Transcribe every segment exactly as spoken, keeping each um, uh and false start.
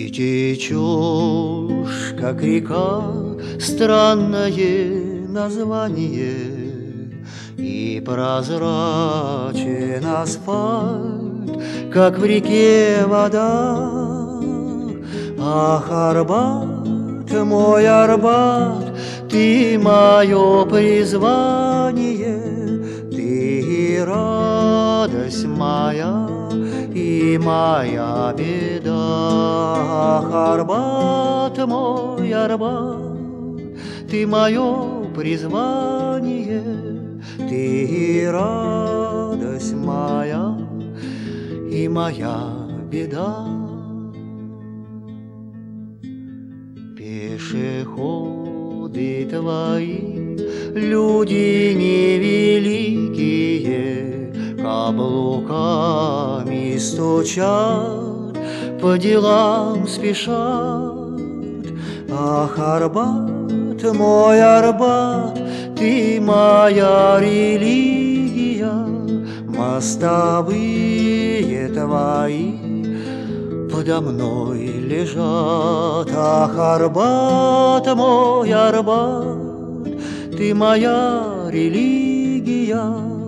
Ты течешь, как река, странное название, И прозрачен асфальт, как в реке вода. Ах, Арбат, мой Арбат, ты мое призвание, ты радость моя и моя беда. Ах, Арбат, мой Арбат, ты мое призвание, ты радость моя и моя беда. Пешеходы твои, люди невеликие, каблуками стучат, по делам спешат. Ах, Арбат, мой Арбат, ты моя религия, мостовые твои подо мной лежат. Ах, Арбат, мой Арбат, ты моя религия,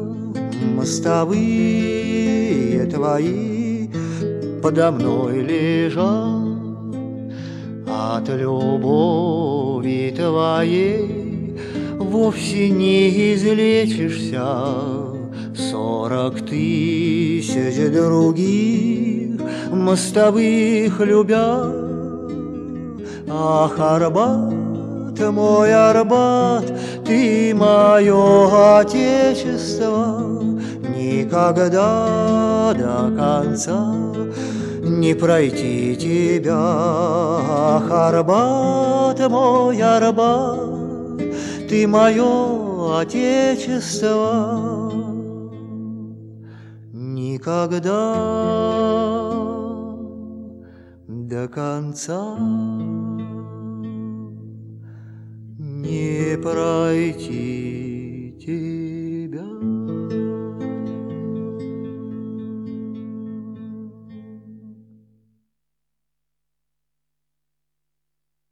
мостовые твои подо мной лежат. От любови твоей вовсе не излечишься, сорок тысяч других мостовых любя. Ах, Арбат, мой Арбат, ты мое отечество, никогда до конца не пройти тебя. Ах, Арбат, мой Арбат, ты мое отечество, никогда до конца не пройти тебя.